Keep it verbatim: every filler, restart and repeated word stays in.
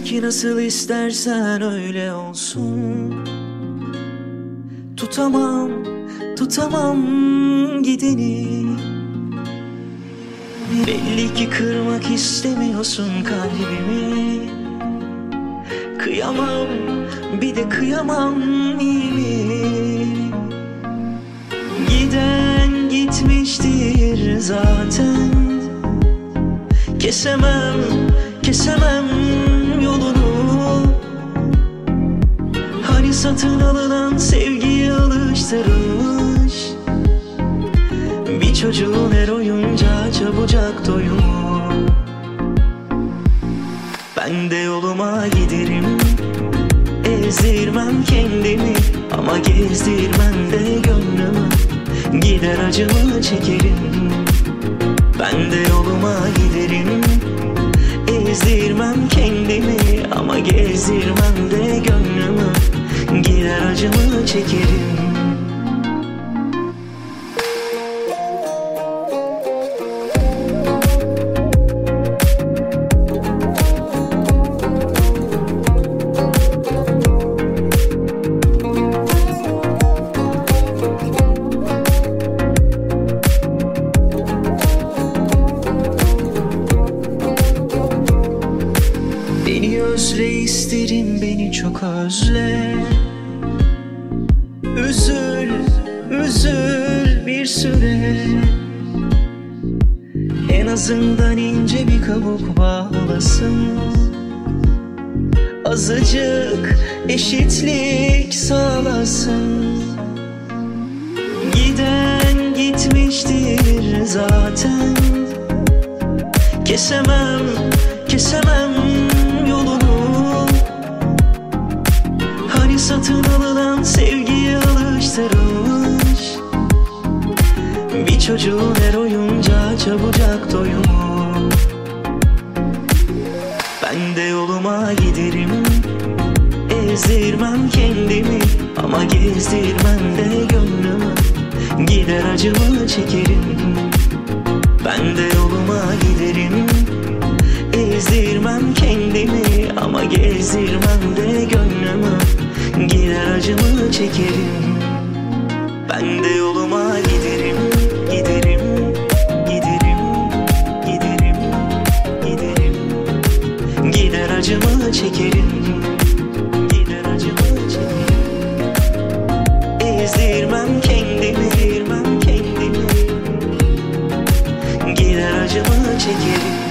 Peki nasıl istersen öyle olsun. Tutamam, tutamam gideni. Belli ki kırmak istemiyorsun kalbimi. Kıyamam, bir de kıyamam iyi mi? Giden gitmiştir zaten. Kesemem, kesemem yolunu. Hani satın alınan sevgiye alıştırılmış bir çocuğun her oyuncağı çabucak doyumu. Ben de yoluma giderim, ezdirmem kendimi, ama gezdirmem de gönlümü. Gider acımı çekerim. Ben de yoluma giderim, ezdirmem kendimi, ama gezdirmem de gönlümü. Gider acımı çekerim. Beni özle isterim, beni çok özle. Üzül, üzül bir süre. En azından ince bir kabuk bağlasın. Azıcık eşitlik sağlasın. Giden gitmiştir zaten. Kesemem, kesemem yolunu. Hani satın alınan sevgiye alıştırılmış bir çocuğun her oyuncağı çabucak doyumu. Ben de yoluma giderim, ezdirmem kendimi, ama gezdirmem de gönlümü. Gider acımı çekerim. Ben de yoluma giderim, ezdirmem kendimi, ama gezdirmem de gönlümü. Gider acımı çekerim. Ben de yoluma giderim, giderim, giderim, giderim, giderim. Gider acımı çekerim. Gider acımı çekerim. Ezdirmem kendimi, ezdirmem kendimi. Gider acımı çekerim.